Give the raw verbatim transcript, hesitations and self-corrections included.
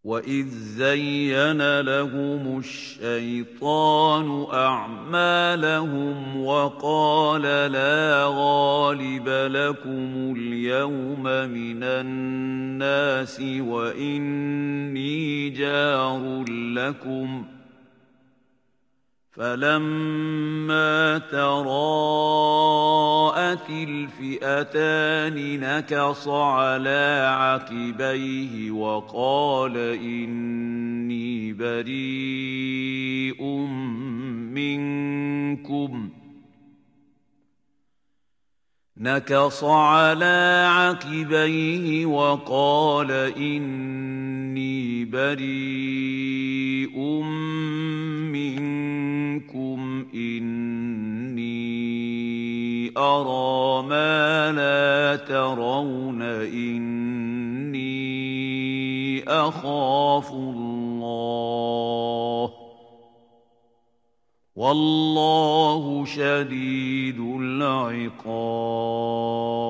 وَإِذْ زَيَّنَ لَهُمُ الشَّيْطَانُ أَعْمَالَهُمْ وَقَالَ لَا غَالِبَ لَكُمُ الْيَوْمَ مِنَ النَّاسِ وَإِنِّي جَارٌ لَكُمْ ۖ فَلَمَّا تَرَاءَتِ الْفِئَتَانِ نَكَصَ عَلَىٰ عَقِبَيْهِ وَقَالَ إِنِّي بَرِيءٌ مِّنكُمْ نكص على عقبيه وقال إني بريء منكم إني أرى ما لا ترون إني أخاف الله والله شديد العقاب.